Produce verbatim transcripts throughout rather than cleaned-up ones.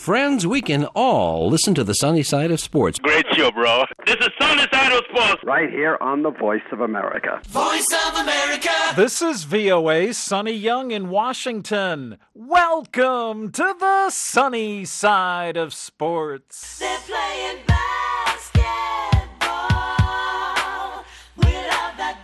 Friends, we can all listen to the sunny side of sports. Great show, bro. This is Sunny Side of Sports. Right here on the Voice of America. Voice of America. This is V O A's Sonny Young in Washington. Welcome to the sunny side of sports. They're playing basketball. We love that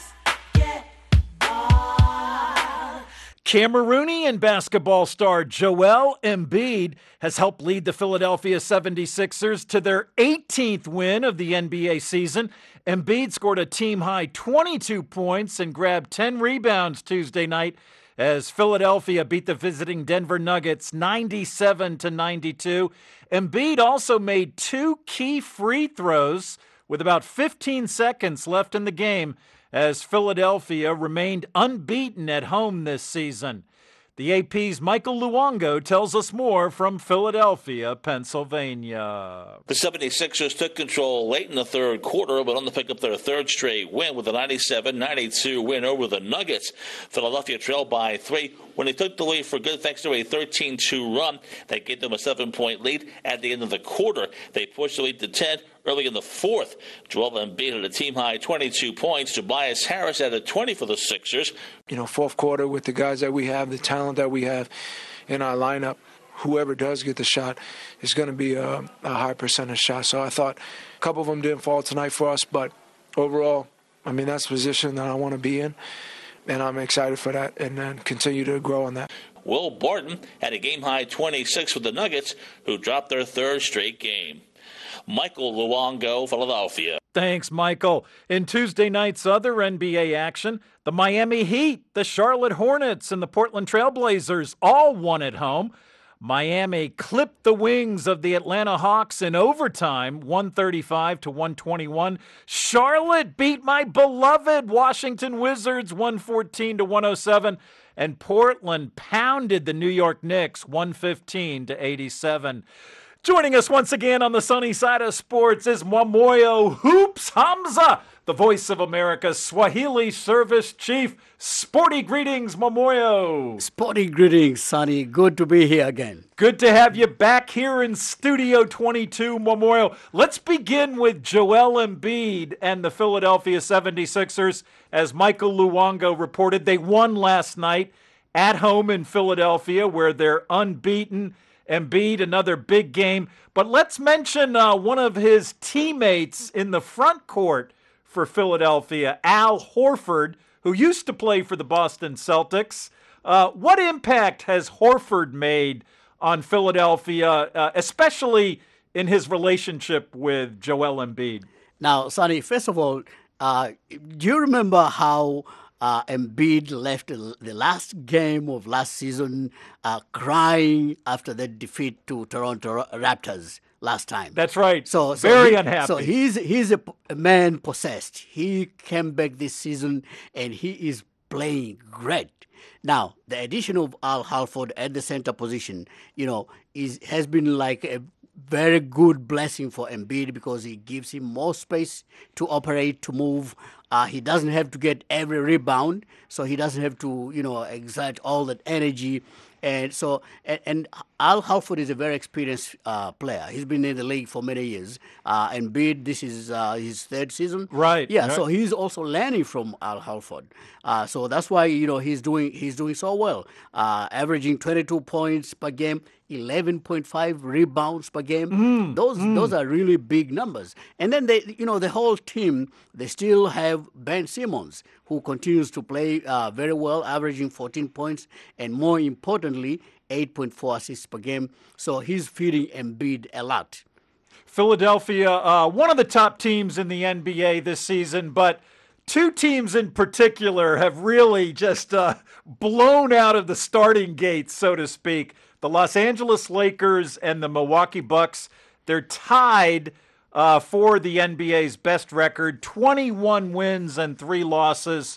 basketball. Cameroonian basketball star Joel Embiid has helped lead the Philadelphia seventy-sixers to their eighteenth win of the N B A season. Embiid scored a team-high twenty-two points and grabbed ten rebounds Tuesday night as Philadelphia beat the visiting Denver Nuggets ninety-seven to ninety-two. Embiid also made two key free throws with about fifteen seconds left in the game as Philadelphia remained unbeaten at home this season. The A P's Michael Luongo tells us more from Philadelphia, Pennsylvania. The seventy-sixers took control late in the third quarter, but on to pick up their third straight win with a ninety-seven ninety-two win over the Nuggets. Philadelphia trailed by three when they took the lead for good thanks to a thirteen two run that gave them a seven-point lead at the end of the quarter. They pushed the lead to ten early in the fourth. Joel Embiid had a team-high twenty-two points. Tobias Harris added twenty for the Sixers. You know, fourth quarter with the guys that we have, the talent that we have in our lineup, whoever does get the shot is going to be a, a high percentage shot. So I thought a couple of them didn't fall tonight for us, but overall, I mean, that's the position that I want to be in, and I'm excited for that and then continue to grow on that. Will Barton had a game-high twenty-six with the Nuggets, who dropped their third straight game. Michael Luongo, Philadelphia. Thanks, Michael. In Tuesday night's other N B A action, the Miami Heat, the Charlotte Hornets, and the Portland Trail Blazers all won at home. Miami clipped the wings of the Atlanta Hawks in overtime, one thirty-five to one twenty-one. Charlotte beat my beloved Washington Wizards, one fourteen to one oh seven. And Portland pounded the New York Knicks, one fifteen to eighty-seven. Joining us once again on the sunny side of sports is Mwamoyo Hoops Hamza, the Voice of America's Swahili Service Chief. Sporty greetings, Mwamoyo. Sporty greetings, Sonny. Good to be here again. Good to have you back here in Studio twenty-two, Mwamoyo. Let's begin with Joel Embiid and the Philadelphia seventy-sixers. As Michael Luongo reported, they won last night at home in Philadelphia, where they're unbeaten. Embiid, another big game. But let's mention uh, one of his teammates in the front court for Philadelphia, Al Horford, who used to play for the Boston Celtics. Uh, what impact has Horford made on Philadelphia, uh, especially in his relationship with Joel Embiid? Now, Sonny, first of all, uh, do you remember how Uh, Embiid left the last game of last season uh, crying after the defeat to Toronto Raptors last time? That's right. So, so very he, unhappy. So he's he's a, a man possessed. He came back this season and he is playing great. Now, the addition of Al Horford at the center position, you know, is has been like a very good blessing for Embiid because it gives him more space to operate, to move. Uh, he doesn't have to get every rebound, so he doesn't have to, you know, exert all that energy. And so, and, and Al Horford is a very experienced uh, player. He's been in the league for many years. Uh, Embiid, this is uh, his third season. Right. Yeah. Right. So he's also learning from Al Horford. Uh, so that's why you know he's doing he's doing so well, uh, averaging twenty-two points per game, eleven point five rebounds per game. Mm, those mm. those are really big numbers. And then they, you know, the whole team, they still have Ben Simmons, who continues to play uh, very well, averaging fourteen points, and more importantly, eight point four assists per game. So he's feeding Embiid a lot. Philadelphia, uh, one of the top teams in the N B A this season, but two teams in particular have really just uh, blown out of the starting gates, so to speak. The Los Angeles Lakers and the Milwaukee Bucks, they're tied uh, for the N B A's best record, twenty-one wins and three losses.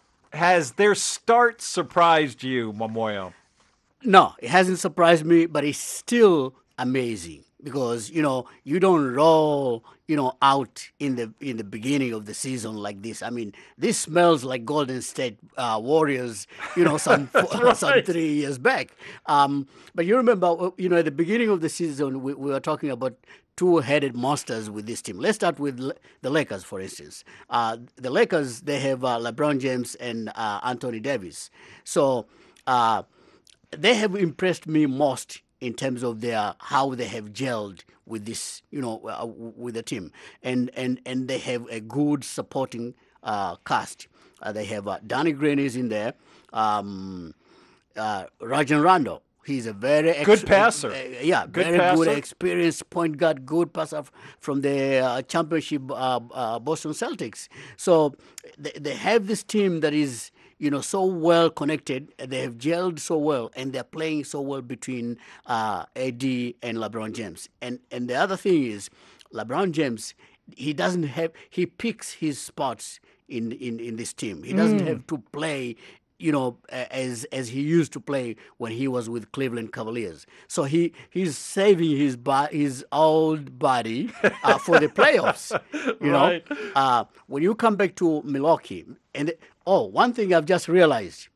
Has their start surprised you, Mwamoyo? No, it hasn't surprised me, but it's still amazing because you know you don't roll you know out in the in the beginning of the season like this. I mean, this smells like Golden State uh, Warriors, you know, some right. some three years back. Um, but you remember, you know, at the beginning of the season, we, we were talking about two-headed monsters with this team. Let's start with Le- the Lakers, for instance. Uh, the Lakers, they have uh, LeBron James and uh, Anthony Davis. So uh, they have impressed me most in terms of their how they have gelled with this, you know, uh, with the team, and and and they have a good supporting uh, cast. Uh, they have uh, Danny Green is in there, um, uh, Rajon Rondo. He's a very ex- Good passer. Uh, yeah, Good very passer. good, experienced point guard, good passer from the uh, championship uh, uh, Boston Celtics. So they, they have this team that is, you know, so well connected. They have gelled so well, and they're playing so well between uh, A D and LeBron James. And and the other thing is, LeBron James, he doesn't have he picks his spots in in, in this team. He doesn't Mm. have to play, you know, as as he used to play when he was with Cleveland Cavaliers. So he he's saving his bo- his old body uh, for the playoffs. You Right. know, uh, when you come back to Milwaukee, and oh, one thing I've just realized: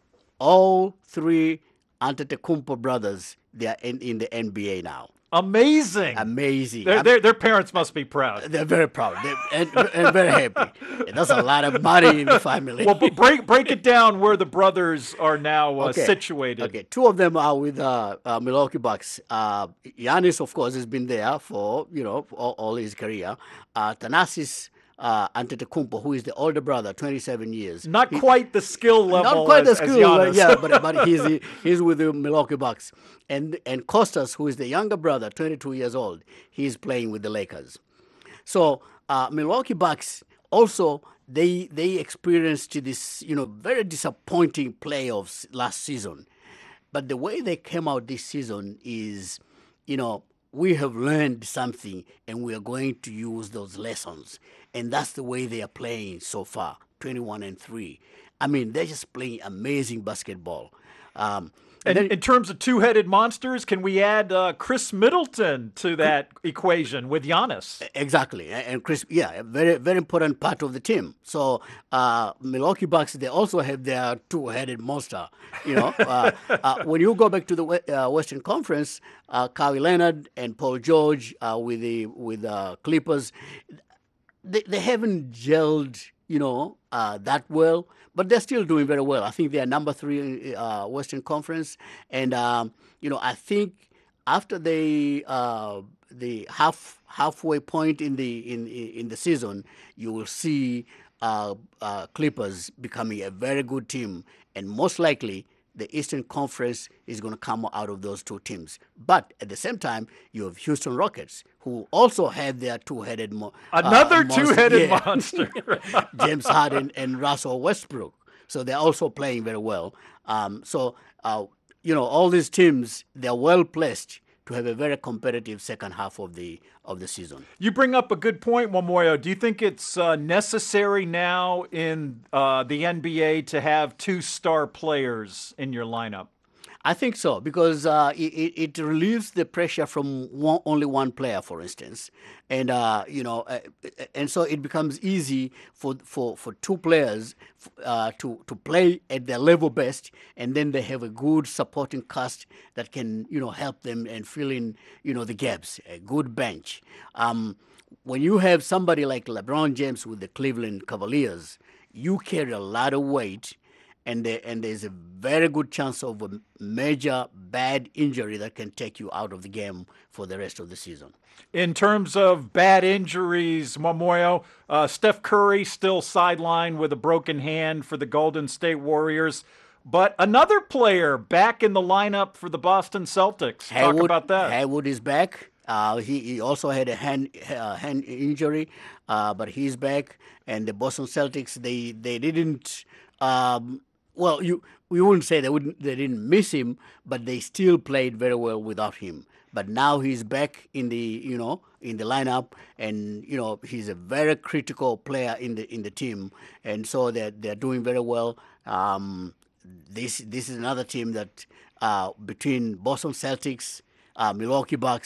all three Antetokounmpo brothers, they are in, in the N B A now. Amazing. Amazing. Their, I'm- their, their parents must be proud. They're very proud They're, and, and very happy. And that's a lot of money in the family. Well, but break break it down where the brothers are now uh, Okay. situated. Okay, two of them are with uh, uh, Milwaukee Bucks. Uh, Giannis, of course, has been there for you know all, all his career. Uh, Thanasis uh, Antetokounmpo, who is the older brother, twenty-seven years. Not He- quite the skill level. Not quite as, the as school, uh, Giannis. yeah, but but he's he's with the Milwaukee Bucks, and and Costas, who is the younger brother, twenty-two years old, he's playing with the Lakers. So uh, Milwaukee Bucks also they they experienced this you know very disappointing playoffs last season, but the way they came out this season is, you know, we have learned something and we are going to use those lessons. And that's the way they are playing so far, twenty-one and three. I mean, they're just playing amazing basketball. Um, And then- in terms of two-headed monsters, can we add uh, Chris Middleton to that equation with Giannis? Exactly, A- and Chris, yeah, a very very important part of the team. So uh, Milwaukee Bucks, they also have their two-headed monster. You know, uh, uh, when you go back to the we- uh, Western Conference, uh, Kawhi Leonard and Paul George uh, with the with uh, Clippers, they they haven't gelled, you know, uh, that well, but they're still doing very well. I think they are number three in uh, Western Conference, and um, you know, I think after the uh, the half halfway point in the in in the season, you will see uh, uh, Clippers becoming a very good team, and most likely the Eastern Conference is going to come out of those two teams. But at the same time, you have Houston Rockets, who also have their two-headed mo- uh, Another monster- two-headed yeah. monster. James Harden and Russell Westbrook. So they're also playing very well. Um, so, uh, you know, all these teams, they're well placed to have a very competitive second half of the of the season. You bring up a good point, Momoyo. Do you think it's uh, necessary now in uh, the N B A to have two star players in your lineup? I think so, because uh, it, it relieves the pressure from one, only one player, for instance, and uh, you know, uh, and so it becomes easy for for, for two players uh, to to play at their level best, and then they have a good supporting cast that can you know help them and fill in you know the gaps. A good bench. Um, when you have somebody like LeBron James with the Cleveland Cavaliers, you carry a lot of weight. And, there, and there's a very good chance of a major bad injury that can take you out of the game for the rest of the season. In terms of bad injuries, Momoyo, uh, Steph Curry still sidelined with a broken hand for the Golden State Warriors. But another player back in the lineup for the Boston Celtics. Talk Haywood, about that. Haywood is back. Uh, he, he also had a hand uh, hand injury, uh, but he's back. And the Boston Celtics, they they didn't. Um, Well, you we wouldn't say they wouldn't they didn't miss him, but they still played very well without him. But now he's back in the you know in the lineup, and you know he's a very critical player in the in the team, and so they're they're doing very well. Um, this this is another team that uh, between Boston Celtics, uh, Milwaukee Bucks,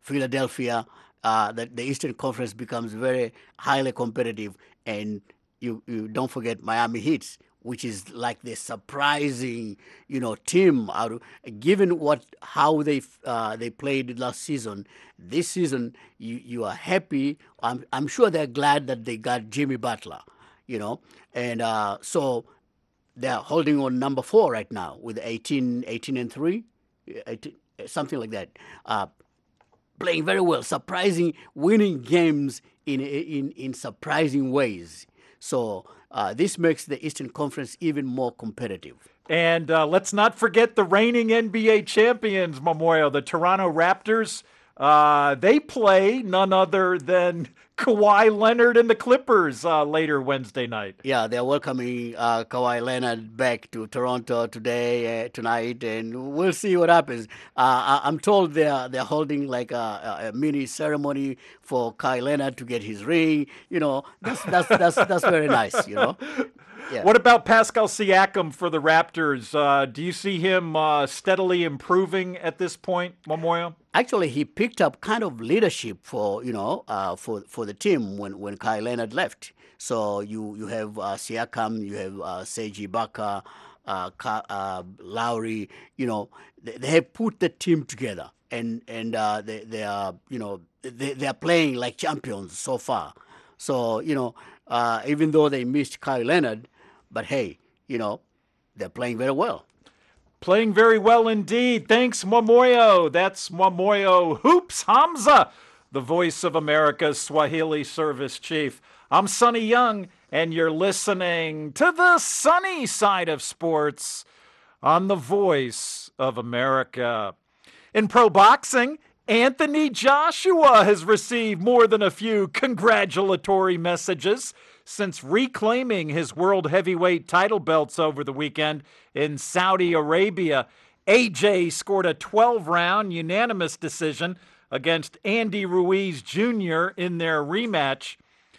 Philadelphia, uh, that the Eastern Conference becomes very highly competitive. And you, you don't forget Miami Heat, which is like the surprising, you know, team. Out of, given what how they uh, they played last season, this season you, you are happy. I'm I'm sure they're glad that they got Jimmy Butler, you know, and uh, so they're holding on number four right now with eighteen, eighteen and three, eighteen, something like that. Uh, playing very well, surprising, winning games in in in surprising ways. So uh, this makes the Eastern Conference even more competitive. And uh, let's not forget the reigning N B A champions, Memorial, the Toronto Raptors. Uh, they play none other than Kawhi Leonard and the Clippers uh, later Wednesday night. Yeah, they're welcoming uh, Kawhi Leonard back to Toronto today, uh, tonight, and we'll see what happens. Uh, I- I'm told they're they're holding like a, a mini ceremony for Kawhi Leonard to get his ring. You know, that's that's that's that's very nice. You know. Yeah. What about Pascal Siakam for the Raptors? Uh, do you see him uh, steadily improving at this point, Memorial? Actually, he picked up kind of leadership for you know uh, for for the team when when Kawhi Leonard left. So you you have uh, Siakam, you have uh, Serge Ibaka, uh, Ka- uh, Lowry. You know they, they have put the team together, and and uh, they they are you know they they are playing like champions so far. So you know uh, even though they missed Kawhi Leonard, but hey, you know they're playing very well. Playing very well indeed. Thanks, Momoyo. That's Momoyo Hoops Hamza, the Voice of America's Swahili Service Chief. I'm Sonny Young, and you're listening to the sunny side of sports on the Voice of America. In pro boxing, Anthony Joshua has received more than a few congratulatory messages since reclaiming his world heavyweight title belts over the weekend in Saudi Arabia. A J scored a twelve-round unanimous decision against Andy Ruiz Junior in their rematch.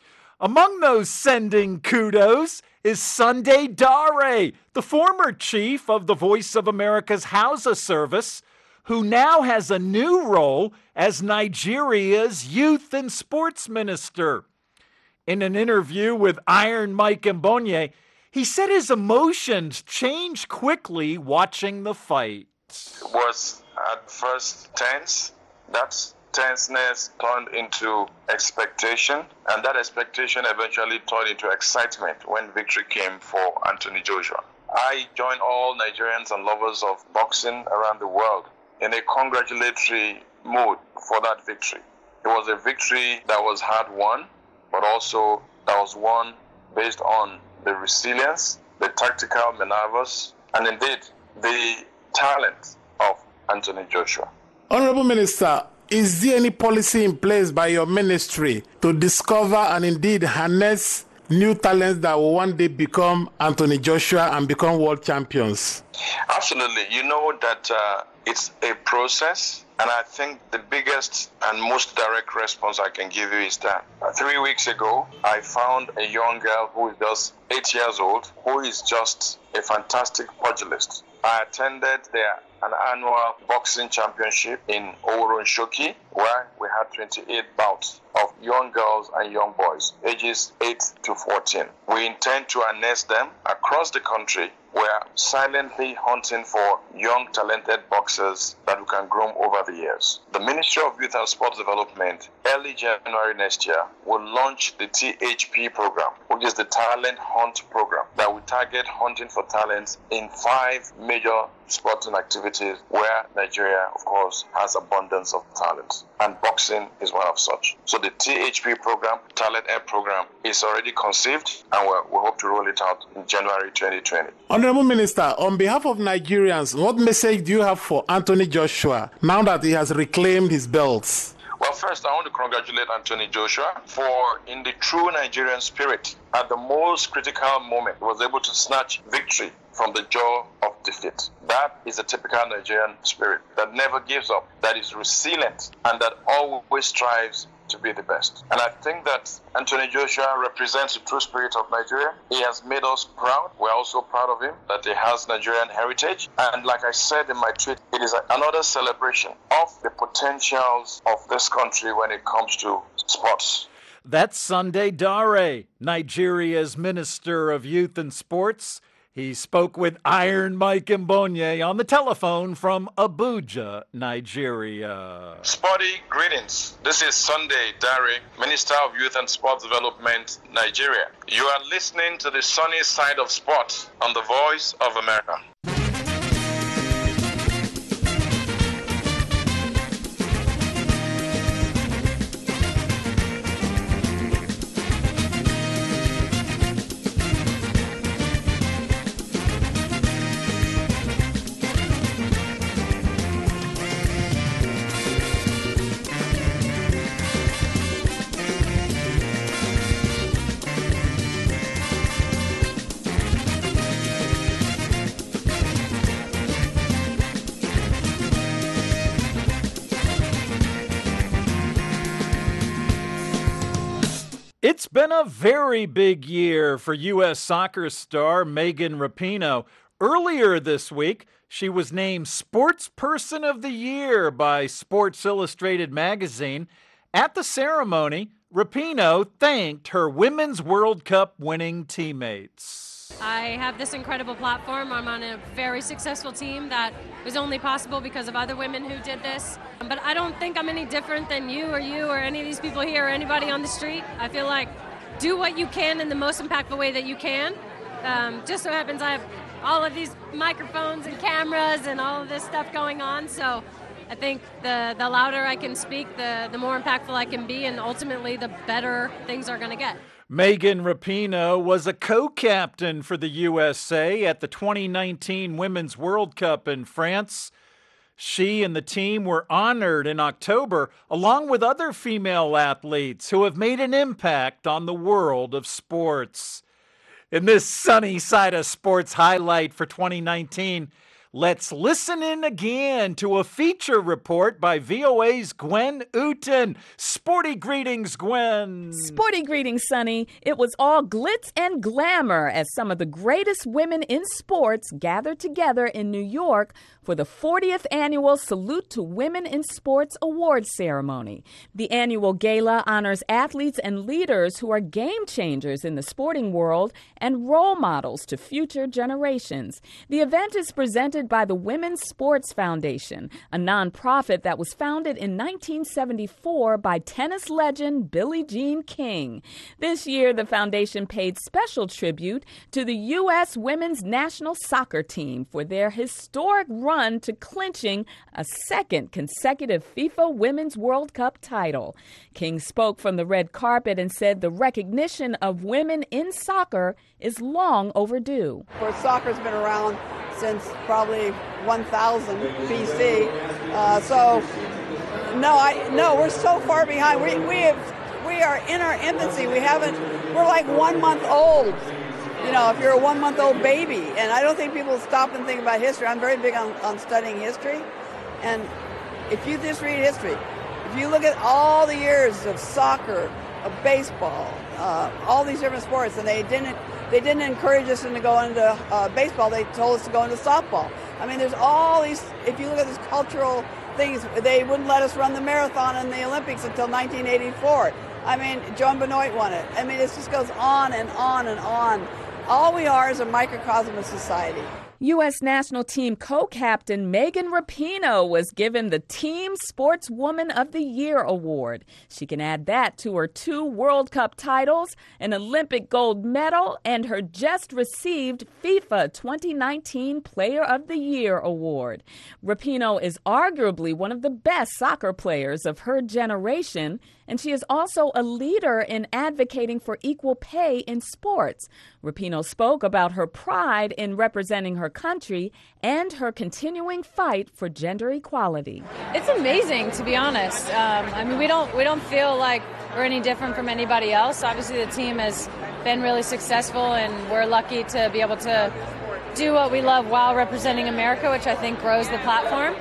Among those sending kudos is Sunday Dare, the former chief of the Voice of America's Hausa service, who now has a new role as Nigeria's youth and sports minister. In an interview with Iron Mike Mbonye, he said his emotions changed quickly watching the fight. It was at first tense. That tenseness turned into expectation, and that expectation eventually turned into excitement when victory came for Anthony Joshua. I join all Nigerians and lovers of boxing around the world in a congratulatory mood for that victory. It was a victory that was hard-won, but also that was won based on the resilience, the tactical maneuvers, and indeed the talent of Anthony Joshua. Honorable Minister, is there any policy in place by your ministry to discover and indeed harness new talents that will one day become Anthony Joshua and become world champions? Absolutely. You know that uh, it's a process. And I think the biggest and most direct response I can give you is that uh, three weeks ago, I found a young girl who is just eight years old, who is just a fantastic pugilist. I attended their an annual boxing championship in Oworonshoki, where we had twenty-eight bouts of young girls and young boys, ages eight to fourteen. We intend to harness them across the country. We're silently hunting for young, talented boxers that we can groom over the years. The Ministry of Youth and Sports Development, early January next year, will launch the T H P program, which is the Talent Hunt program, that will target hunting for talents in five major sporting activities where Nigeria, of course, has abundance of talent. And boxing is one of such. So the T H P program, Talent Air program, is already conceived, and we're, we hope to roll it out in January twenty twenty. Honorable Minister, on behalf of Nigerians, what message do you have for Anthony Joshua now that he has reclaimed his belts? Well, first, I want to congratulate Anthony Joshua for, in the true Nigerian spirit, at the most critical moment, was able to snatch victory from the jaw of defeat. That is a typical Nigerian spirit that never gives up, that is resilient, and that always strives to be the best. And I think that Anthony Joshua represents the true spirit of Nigeria. He has made us proud. We're also proud of him, that he has Nigerian heritage. And like I said in my tweet, it is another celebration of the potentials of this country when it comes to sports. That's Sunday Dare, Nigeria's Minister of Youth and Sports. He spoke with Iron Mike Mbonye on the telephone from Abuja, Nigeria. Sporty greetings. This is Sunday Dare, Minister of Youth and Sports Development, Nigeria. You are listening to the sunny side of sports on the Voice of America. It's been a very big year for U S soccer star Megan Rapinoe. Earlier this week, she was named Sports Person of the Year by Sports Illustrated magazine. At the ceremony, Rapinoe thanked her Women's World Cup winning teammates. I have this incredible platform. I'm on a very successful team that was only possible because of other women who did this. But I don't think I'm any different than you or you or any of these people here or anybody on the street. I feel like do what you can in the most impactful way that you can. Um, just so happens I have all of these microphones and cameras and all of this stuff going on. So I think the, the louder I can speak, the, the more impactful I can be, and ultimately the better things are going to get. Megan Rapinoe was a co-captain for the U S A at the twenty nineteen Women's World Cup in France. She and the team were honored in October, along with other female athletes who have made an impact on the world of sports. In this sunny side of sports highlight for twenty nineteen, let's listen in again to a feature report by V O A's Gwen Uten. Sporty greetings, Gwen. Sporty greetings, Sonny. It was all glitz and glamour as some of the greatest women in sports gathered together in New York for the fortieth annual Salute to Women in Sports Awards ceremony. The annual gala honors athletes and leaders who are game changers in the sporting world and role models to future generations. The event is presented by the Women's Sports Foundation, a nonprofit that was founded in nineteen seventy-four by tennis legend Billie Jean King. This year, the foundation paid special tribute to the U S women's national soccer team for their historic run to clinching a second consecutive FIFA Women's World Cup title. King spoke from the red carpet and said the recognition of women in soccer is long overdue. Of course, soccer's been around since probably one thousand B C. Uh, so, no, I no, we're so far behind. We we have we are in our infancy. We haven't. We're like one month old. You know, if you're a one-month-old baby, and I don't think people stop and think about history. I'm very big on, on studying history, and if you just read history, if you look at all the years of soccer, of baseball, uh, all these different sports, and they didn't they didn't encourage us to go into uh, baseball. They told us to go into softball. I mean, there's all these. If you look at these cultural things, they wouldn't let us run the marathon in the Olympics until nineteen eighty-four. I mean, Joan Benoit won it. I mean, it just goes on and on and on. All we are is a microcosm of society. U S national team co-captain Megan Rapinoe was given the Team Sportswoman of the Year award. She can add that to her two World Cup titles, an Olympic gold medal, and her just-received FIFA twenty nineteen Player of the Year award. Rapinoe is arguably one of the best soccer players of her generation, and she is also a leader in advocating for equal pay in sports. Rapinoe spoke about her pride in representing her country and her continuing fight for gender equality. It's amazing, to be honest. Um, I mean, we don't we don't feel like we're any different from anybody else. Obviously, the team has been really successful, and we're lucky to be able to do what we love while representing America, which I think grows the platform.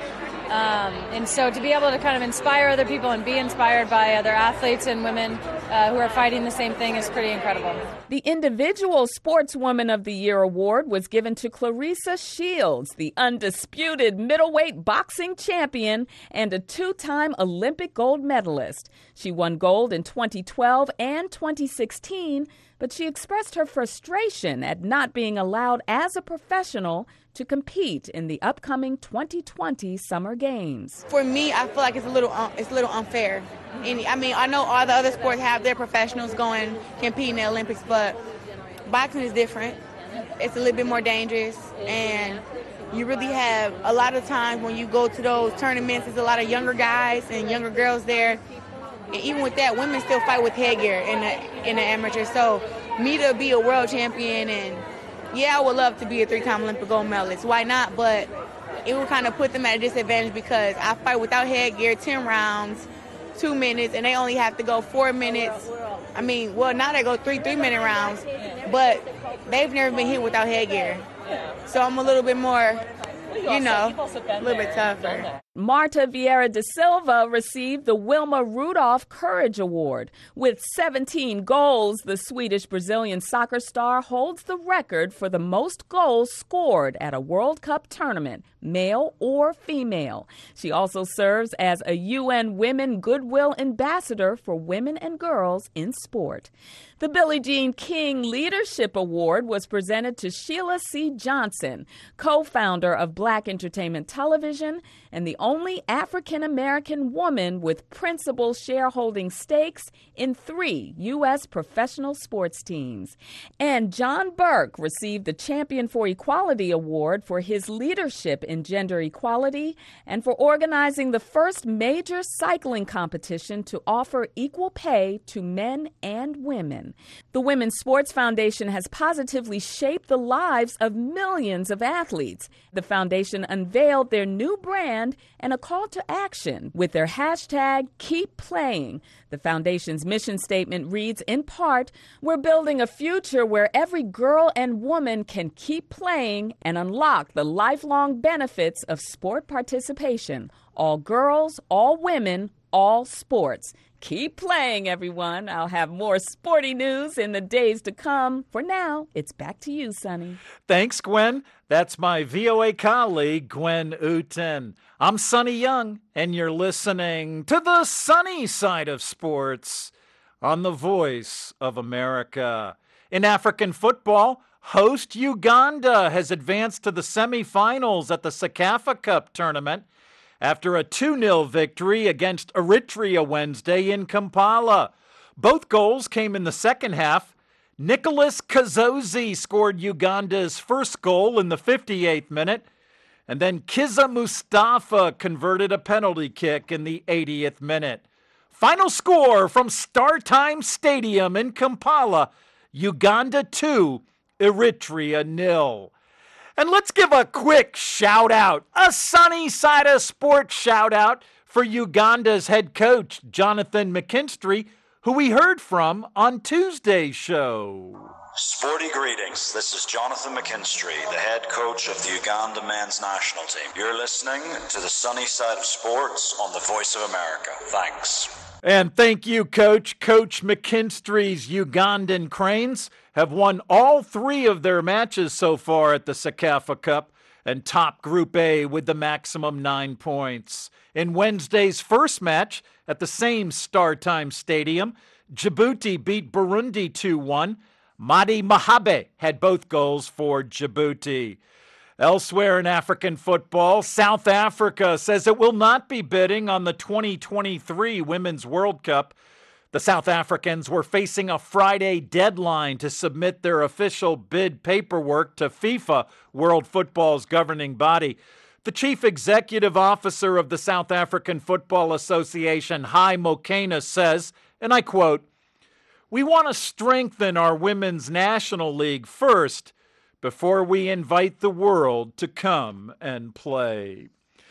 Um, and so to be able to kind of inspire other people and be inspired by other athletes and women uh, who are fighting the same thing is pretty incredible. The Individual Sportswoman of the Year award was given to Clarissa Shields, the undisputed middleweight boxing champion and a two-time Olympic gold medalist. She won gold in twenty twelve and twenty sixteen, but she expressed her frustration at not being allowed as a professional to compete in the upcoming twenty twenty Summer Games. For me, I feel like it's a little um, it's a little unfair. And I mean, I know all the other sports have their professionals going compete in the Olympics, but boxing is different. It's a little bit more dangerous, and you really have a lot of times when you go to those tournaments, there's a lot of younger guys and younger girls there. And even with that, women still fight with headgear in the in the amateur. So me to be a world champion, and yeah, I would love to be a three-time Olympic gold medalist. Why not? But it would kind of put them at a disadvantage because I fight without headgear, ten rounds, two minutes, and they only have to go four minutes. I mean, well, now they go three three-minute rounds, but they've never been hit without headgear. So I'm a little bit more, you know, a little bit tougher. Marta Vieira da Silva received the Wilma Rudolph Courage Award. With seventeen goals, the Swedish-Brazilian soccer star holds the record for the most goals scored at a World Cup tournament, male or female. She also serves as a U N Women Goodwill Ambassador for women and girls in sport. The Billie Jean King Leadership Award was presented to Sheila C. Johnson, co-founder of Black Entertainment Television and the only African-American woman with principal shareholding stakes in three U S professional sports teams. And John Burke received the Champion for Equality Award for his leadership in gender equality and for organizing the first major cycling competition to offer equal pay to men and women. The Women's Sports Foundation has positively shaped the lives of millions of athletes. The foundation unveiled their new brand and a call to action with their hashtag Keep Playing. The foundation's mission statement reads, in part, "We're building a future where every girl and woman can keep playing and unlock the lifelong benefits of sport participation. All girls, all women, all sports. Keep playing, everyone." I'll have more sporty news in the days to come. For now, it's back to you, Sonny. Thanks, Gwen. That's my V O A colleague, Gwen Uten. I'm Sonny Young, and you're listening to the sunny side of sports on the Voice of America. In African football, host Uganda has advanced to the semifinals at the CECAFA Cup tournament after a two nil victory against Eritrea Wednesday in Kampala. Both goals came in the second half. Nicholas Kazozi scored Uganda's first goal in the fifty-eighth minute, and then Kiza Mustafa converted a penalty kick in the eightieth minute. Final score from StarTimes Stadium in Kampala, Uganda two, Eritrea nil. And let's give a quick shout out, a sunny side of sports shout out for Uganda's head coach, Jonathan McKinstry, who we heard from on Tuesday's show. Sporty greetings. This is Jonathan McKinstry, the head coach of the Uganda men's national team. You're listening to the sunny side of sports on the Voice of America. Thanks. And thank you, Coach. Coach McKinstry's Ugandan Cranes have won all three of their matches so far at the CECAFA Cup and top Group A with the maximum nine points. In Wednesday's first match at the same StarTimes Stadium, Djibouti beat Burundi two one. Madi Mahabe had both goals for Djibouti. Elsewhere in African football, South Africa says it will not be bidding on the twenty twenty-three Women's World Cup. The South Africans were facing a Friday deadline to submit their official bid paperwork to FIFA, World Football's governing body. The chief executive officer of the South African Football Association, Hai Mokena, says, and I quote, "We want to strengthen our women's national league first before we invite the world to come and play."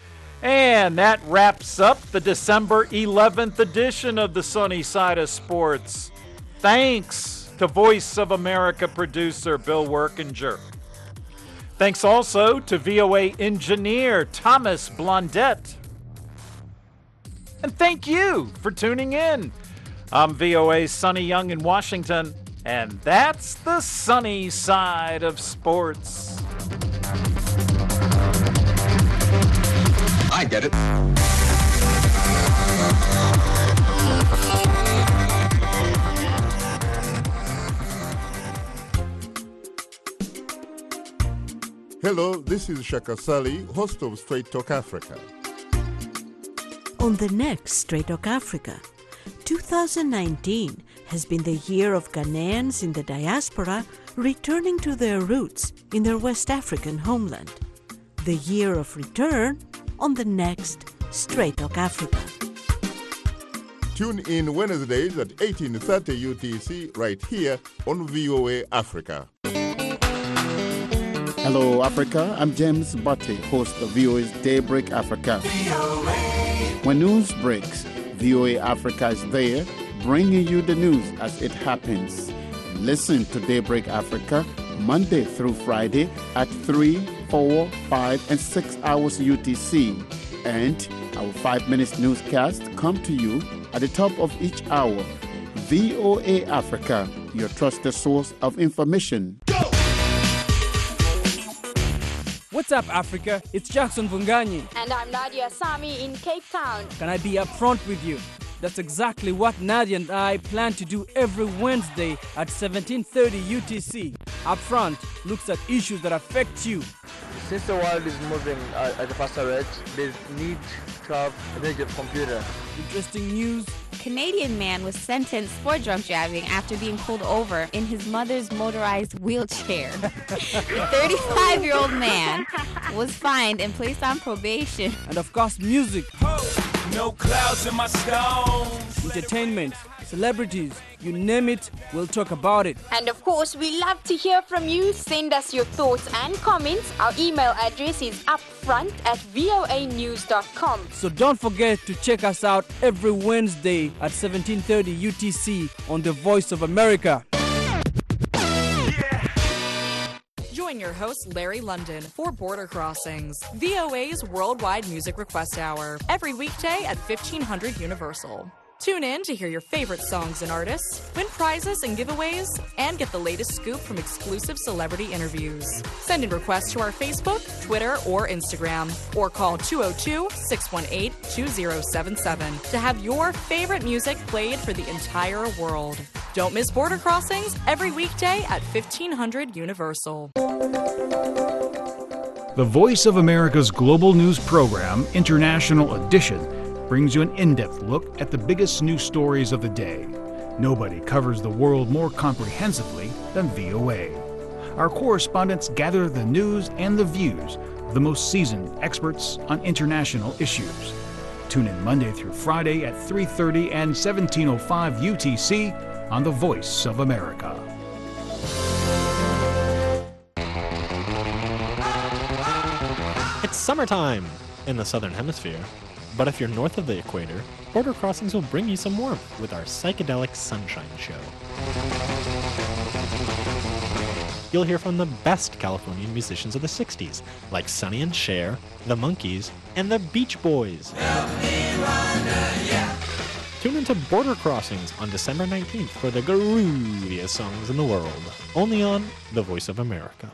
And that wraps up the December eleventh edition of the Sunny Side of Sports. Thanks to Voice of America producer Bill Workinger. Thanks also to V O A engineer Thomas Blondett. And thank you for tuning in. I'm V O A's Sonny Young in Washington, and that's the sunny side of sports. I get it. Hello, this is Shaka Sali, host of Straight Talk Africa. On the next Straight Talk Africa, two thousand nineteen has been the year of Ghanaians in the diaspora returning to their roots in their West African homeland. The year of return on the next Straight Talk Africa. Tune in Wednesdays at eighteen thirty U T C right here on V O A Africa. Hello, Africa. I'm James Butte, host of V O A's Daybreak Africa. When news breaks, V O A Africa is there, bringing you the news as it happens. Listen to Daybreak Africa Monday through Friday at three, four, five, and six hours U T C. And our five minutes newscast come to you at the top of each hour. V O A Africa, your trusted source of information. What's up, Africa? It's Jackson Vunganyi. And I'm Nadia Sami in Cape Town. Can I be upfront with you? That's exactly what Nadia and I plan to do every Wednesday at seventeen thirty U T C. Upfront looks at issues that affect you. Since the world is moving uh, at a faster rate, they need to have a very good computer. Interesting news. Canadian man was sentenced for drunk driving after being pulled over in his mother's motorized wheelchair. The thirty-five-year-old man was fined and placed on probation. And of course, music. No clouds in my stones. Entertainment, celebrities, you name it, we'll talk about it. And of course, we love to hear from you. Send us your thoughts and comments. Our email address is upfront at voa news dot com. So don't forget to check us out every Wednesday at seventeen thirty U T C on The Voice of America. Join your host, Larry London, for Border Crossings, V O A's Worldwide Music Request Hour, every weekday at fifteen hundred Universal. Tune in to hear your favorite songs and artists, win prizes and giveaways, and get the latest scoop from exclusive celebrity interviews. Send in requests to our Facebook, Twitter, or Instagram, or call two oh two, six one eight, two oh seven seven to have your favorite music played for the entire world. Don't miss Border Crossings every weekday at fifteen hundred Universal. The Voice of America's global news program, International Edition, brings you an in-depth look at the biggest news stories of the day. Nobody covers the world more comprehensively than V O A. Our correspondents gather the news and the views of the most seasoned experts on international issues. Tune in Monday through Friday at three thirty and seventeen oh five U T C on The Voice of America. It's summertime in the Southern Hemisphere. But if you're north of the equator, Border Crossings will bring you some warmth with our Psychedelic Sunshine Show. You'll hear from the best Californian musicians of the sixties, like Sonny and Cher, the Monkees, and the Beach Boys. Tune into Border Crossings on December nineteenth for the grooviest songs in the world, only on The Voice of America.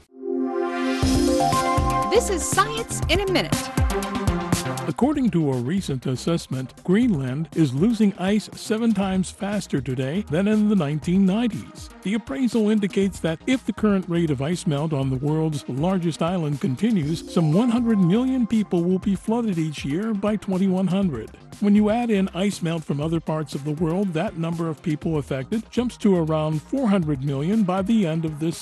This is Science in a Minute. According to a recent assessment, Greenland is losing ice seven times faster today than in the nineteen nineties. The appraisal indicates that if the current rate of ice melt on the world's largest island continues, some one hundred million people will be flooded each year by twenty-one hundred. When you add in ice melt from other parts of the world, that number of people affected jumps to around four hundred million by the end of this